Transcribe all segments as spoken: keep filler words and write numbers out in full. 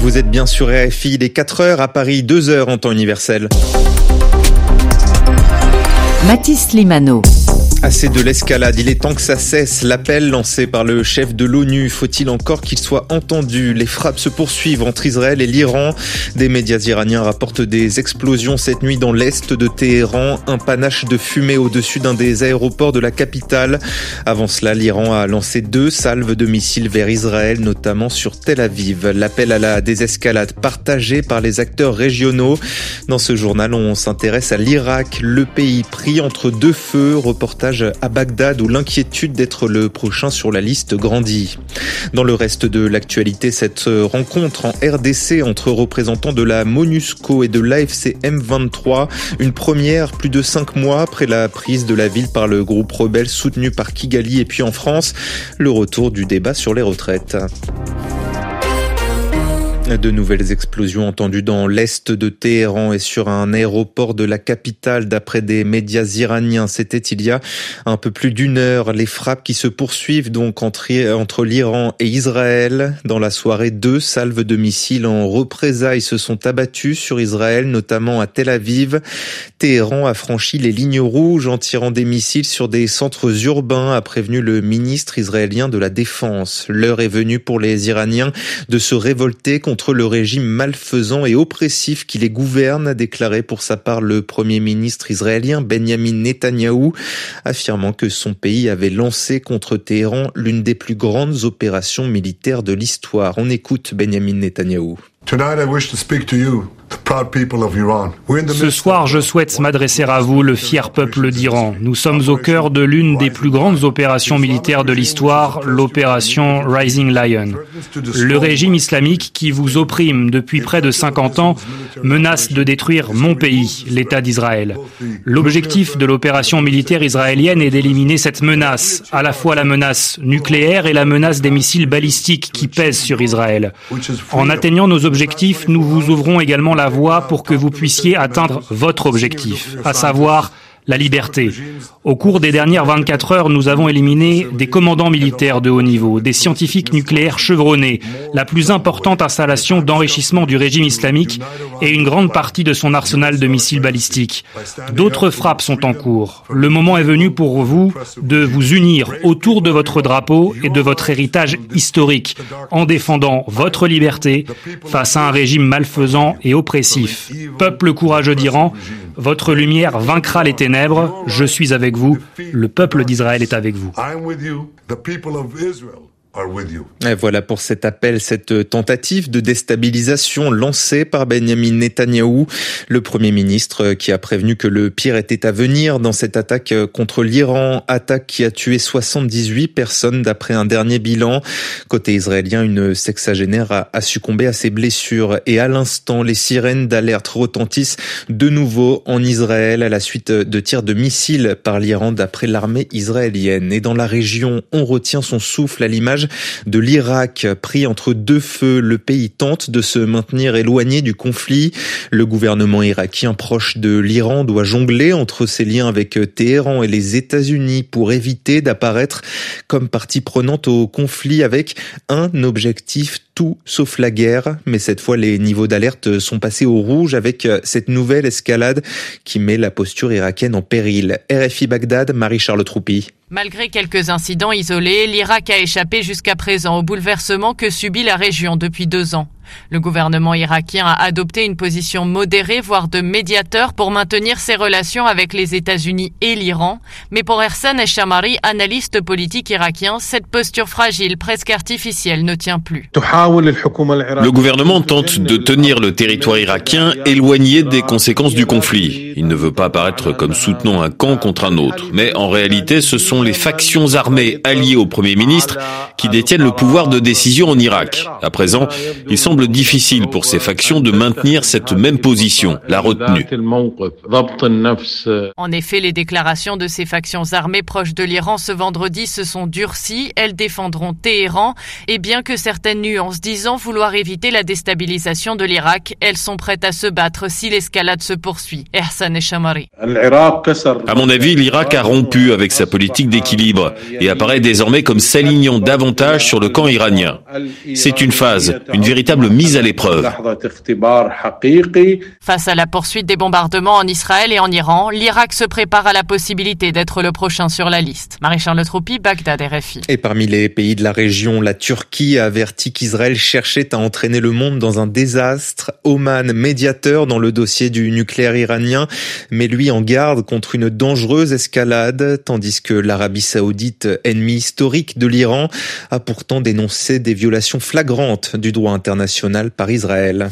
Vous êtes bien sur R F I, il est quatre heures à Paris, deux heures en temps universel. Mathis Limano. Assez de l'escalade, il est temps que ça cesse. L'appel lancé par le chef de l'ONU, faut-il encore qu'il soit entendu? Les frappes se poursuivent entre Israël et l'Iran. Des médias iraniens rapportent des explosions cette nuit dans l'est de Téhéran. Un panache de fumée au-dessus d'un des aéroports de la capitale. Avant cela, l'Iran a lancé deux salves de missiles vers Israël, notamment sur Tel Aviv. L'appel à la désescalade partagé par les acteurs régionaux. Dans ce journal, on s'intéresse à l'Irak, le pays pris entre deux feux. Reportage à Bagdad où l'inquiétude d'être le prochain sur la liste grandit. Dans le reste de l'actualité, cette rencontre en R D C entre représentants de la MONUSCO et de l'A F C M vingt-trois, une première plus de cinq mois après la prise de la ville par le groupe rebelle soutenu par Kigali, et puis en France, le retour du débat sur les retraites. De nouvelles explosions entendues dans l'est de Téhéran et sur un aéroport de la capitale d'après des médias iraniens. C'était il y a un peu plus d'une heure. Les frappes qui se poursuivent donc entre, entre l'Iran et Israël. Dans la soirée, deux salves de missiles en représailles se sont abattues sur Israël, notamment à Tel Aviv. Téhéran a franchi les lignes rouges en tirant des missiles sur des centres urbains, a prévenu le ministre israélien de la Défense. L'heure est venue pour les Iraniens de se révolter contre contre le régime malfaisant et oppressif qui les gouverne, a déclaré pour sa part le Premier ministre israélien Benjamin Netanyahou, affirmant que son pays avait lancé contre Téhéran l'une des plus grandes opérations militaires de l'histoire. On écoute Benjamin Netanyahou. Tonight I wish to speak to you, the proud people of Iran. Ce soir, je souhaite m'adresser à vous, le fier peuple d'Iran. Nous sommes au cœur de l'une des plus grandes opérations militaires de l'histoire, l'opération Rising Lion. Le régime islamique qui vous opprime depuis près de cinquante ans menace de détruire mon pays, l'État d'Israël. L'objectif de l'opération militaire israélienne est d'éliminer cette menace, à la fois la menace nucléaire et la menace des missiles balistiques qui pèsent sur Israël. En atteignant nos objectifs, nous vous ouvrons également la voie pour que vous puissiez atteindre votre objectif, à savoir la liberté. Au cours des dernières vingt-quatre heures, nous avons éliminé des commandants militaires de haut niveau, des scientifiques nucléaires chevronnés, la plus importante installation d'enrichissement du régime islamique et une grande partie de son arsenal de missiles balistiques. D'autres frappes sont en cours. Le moment est venu pour vous de vous unir autour de votre drapeau et de votre héritage historique, en défendant votre liberté face à un régime malfaisant et oppressif. Peuple courageux d'Iran, votre lumière vaincra les ténèbres. Je suis avec vous. Le peuple d'Israël est avec vous. Et voilà pour cet appel, cette tentative de déstabilisation lancée par Benjamin Netanyahou, le Premier ministre qui a prévenu que le pire était à venir dans cette attaque contre l'Iran, attaque qui a tué soixante-dix-huit personnes d'après un dernier bilan. Côté israélien, une sexagénaire a, a succombé à ses blessures et à l'instant, les sirènes d'alerte retentissent de nouveau en Israël à la suite de tirs de missiles par l'Iran d'après l'armée israélienne. Et dans la région, on retient son souffle à l'image de l'Irak, pris entre deux feux. Le pays tente de se maintenir éloigné du conflit. Le gouvernement irakien proche de l'Iran doit jongler entre ses liens avec Téhéran et les États-Unis pour éviter d'apparaître comme partie prenante au conflit avec un objectif, tout sauf la guerre. Mais cette fois, les niveaux d'alerte sont passés au rouge avec cette nouvelle escalade qui met la posture irakienne en péril. R F I Bagdad, Marie-Charles Troupi. Malgré quelques incidents isolés, l'Irak a échappé jusqu'à présent au bouleversement que subit la région depuis deux ans. Le gouvernement irakien a adopté une position modérée, voire de médiateur, pour maintenir ses relations avec les États-Unis et l'Iran. Mais pour Ersan Eshamari, analyste politique irakien, cette posture fragile, presque artificielle, ne tient plus. Le gouvernement tente de tenir le territoire irakien éloigné des conséquences du conflit. Il ne veut pas apparaître comme soutenant un camp contre un autre. Mais en réalité, ce sont les factions armées alliées au Premier ministre qui détiennent le pouvoir de décision en Irak. À présent, il semble difficile pour ces factions de maintenir cette même position, la retenue. En effet, les déclarations de ces factions armées proches de l'Iran ce vendredi se sont durcies. Elles défendront Téhéran. Et bien que certaines nuances disant vouloir éviter la déstabilisation de l'Irak, elles sont prêtes à se battre si l'escalade se poursuit. Ersan Eshamari. À mon avis, l'Irak a rompu avec sa politique d'équilibre et apparaît désormais comme s'alignant davantage sur le camp iranien. C'est une phase, une véritable mise à l'épreuve. Face à la poursuite des bombardements en Israël et en Iran, l'Irak se prépare à la possibilité d'être le prochain sur la liste. Marie-Charles Troupy, Bagdad, R F I. Et parmi les pays de la région, la Turquie a averti qu'Israël cherchait à entraîner le monde dans un désastre. Oman, médiateur dans le dossier du nucléaire iranien, met lui en garde contre une dangereuse escalade, tandis que l'Arabie saoudite, ennemi historique de l'Iran, a pourtant dénoncé des violations flagrantes du droit international par Israël.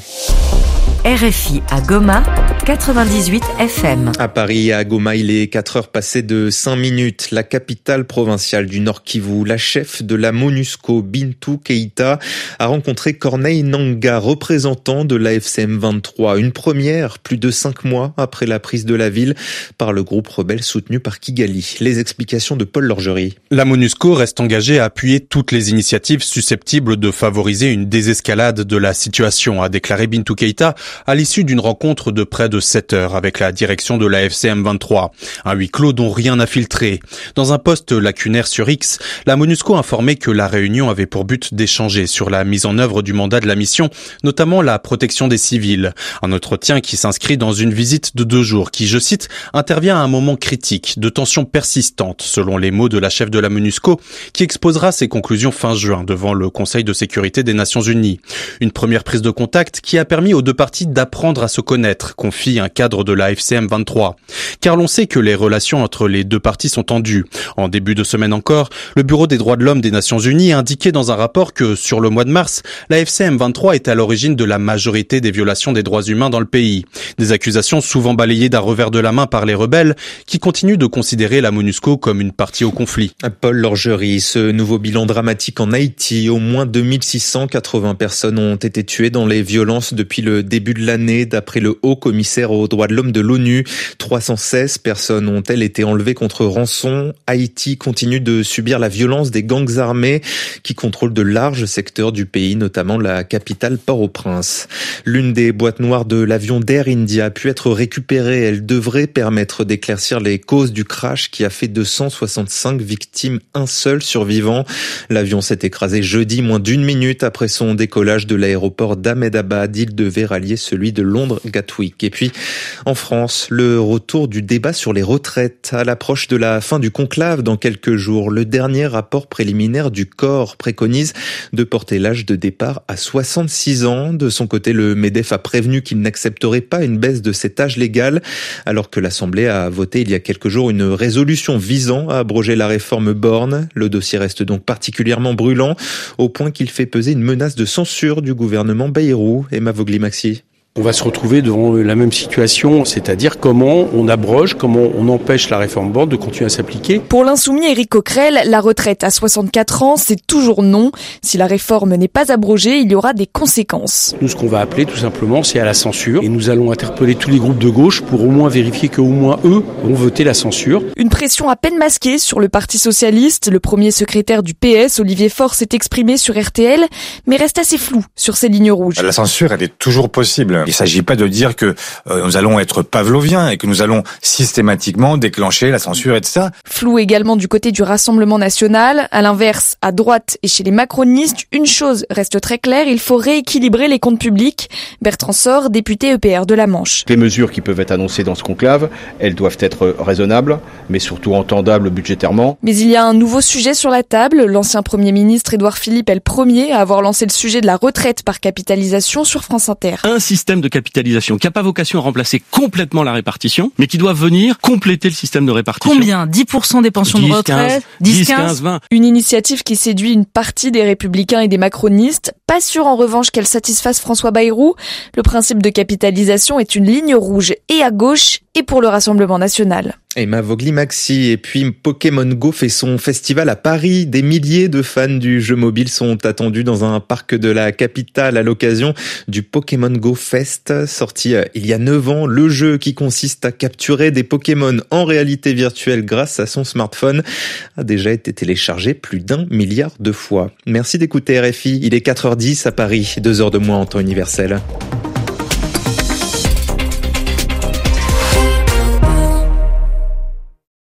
R F I à Goma, quatre-vingt-dix-huit F M. À Paris et à Goma, il est quatre heures passées de cinq minutes. La capitale provinciale du Nord Kivu, la chef de la MONUSCO, Bintou Keïta, a rencontré Corneille Nangaa, représentant de l'A F C M vingt-trois. Une première, plus de cinq mois après la prise de la ville par le groupe rebelle soutenu par Kigali. Les explications de Paul Lorgerie. La MONUSCO reste engagée à appuyer toutes les initiatives susceptibles de favoriser une désescalade de la situation, a déclaré Bintou Keïta à l'issue d'une rencontre de près de sept heures avec la direction de l'A F C M vingt-trois. Un huis clos dont rien n'a filtré. Dans un post lacunaire sur X, la MONUSCO a informé que la réunion avait pour but d'échanger sur la mise en œuvre du mandat de la mission, notamment la protection des civils. Un entretien qui s'inscrit dans une visite de deux jours qui, je cite, intervient à un moment critique de tensions persistantes, selon les mots de la chef de la MONUSCO, qui exposera ses conclusions fin juin devant le Conseil de sécurité des Nations Unies. Une première prise de contact qui a permis aux deux parties d'apprendre à se connaître, confie un cadre de l'A F C M vingt-trois. Car l'on sait que les relations entre les deux parties sont tendues. En début de semaine encore, le Bureau des droits de l'homme des Nations Unies a indiqué dans un rapport que, sur le mois de mars, l'A F C M vingt-trois est à l'origine de la majorité des violations des droits humains dans le pays. Des accusations souvent balayées d'un revers de la main par les rebelles, qui continuent de considérer la MONUSCO comme une partie au conflit. Paul Lorgerie, ce nouveau bilan dramatique en Haïti, au moins deux mille six cent quatre-vingts personnes ont été tuées dans les violences depuis le début de l'année, d'après le haut commissaire aux droits de l'homme de l'ONU. trois cent seize personnes ont-elles été enlevées contre rançon. Haïti continue de subir la violence des gangs armés qui contrôlent de larges secteurs du pays, notamment la capitale Port-au-Prince. L'une des boîtes noires de l'avion d'Air India a pu être récupérée. Elle devrait permettre d'éclaircir les causes du crash qui a fait deux cent soixante-cinq victimes, un seul survivant. L'avion s'est écrasé jeudi, moins d'une minute après son décollage de l'aéroport d'Ahmedabad. Il devait rallier celui de Londres Gatwick. Et puis, en France, le retour du débat sur les retraites. À l'approche de la fin du conclave dans quelques jours, le dernier rapport préliminaire du corps préconise de porter l'âge de départ à soixante-six ans. De son côté, le MEDEF a prévenu qu'il n'accepterait pas une baisse de cet âge légal, alors que l'Assemblée a voté il y a quelques jours une résolution visant à abroger la réforme Borne. Le dossier reste donc particulièrement brûlant, au point qu'il fait peser une menace de censure du gouvernement Bayrou. Emma Vogli-Maxi. On va se retrouver devant la même situation, c'est-à-dire comment on abroge, comment on empêche la réforme Borne de continuer à s'appliquer. Pour l'insoumis Éric Coquerel, la retraite à soixante-quatre ans, c'est toujours non. Si la réforme n'est pas abrogée, il y aura des conséquences. Nous, ce qu'on va appeler tout simplement, c'est à la censure. Et nous allons interpeller tous les groupes de gauche pour au moins vérifier qu'au moins eux ont voté la censure. Une pression à peine masquée sur le Parti socialiste. Le premier secrétaire du P S, Olivier Faure, s'est exprimé sur R T L, mais reste assez flou sur ces lignes rouges. La censure, elle est toujours possible. Il ne s'agit pas de dire que euh, nous allons être pavloviens et que nous allons systématiquement déclencher la censure et tout ça. Flou également du côté du Rassemblement national. À l'inverse, à droite et chez les macronistes, une chose reste très claire, il faut rééquilibrer les comptes publics. Bertrand Sor, député E P R de la Manche. Les mesures qui peuvent être annoncées dans ce conclave, elles doivent être raisonnables, mais surtout entendables budgétairement. Mais il y a un nouveau sujet sur la table. L'ancien Premier ministre Édouard Philippe est le premier à avoir lancé le sujet de la retraite par capitalisation sur France Inter. Un système de capitalisation qui n'a pas vocation à remplacer complètement la répartition, mais qui doit venir compléter le système de répartition. Combien ? dix pour cent des pensions dix, de retraite ? dix, quinze, vingt Une initiative qui séduit une partie des républicains et des macronistes. Pas sûr en revanche qu'elle satisfasse François Bayrou. Le principe de capitalisation est une ligne rouge et à gauche et pour le Rassemblement national. Emma Vogli-Maxi. Et puis Pokémon Go fait son festival à Paris. Des milliers de fans du jeu mobile sont attendus dans un parc de la capitale à l'occasion du Pokémon Go Fest. Sorti il y a neuf ans, le jeu qui consiste à capturer des Pokémon en réalité virtuelle grâce à son smartphone a déjà été téléchargé plus d'un milliard de fois. Merci d'écouter R F I. Il est quatre heures dix à Paris, deux heures de moins en temps universel.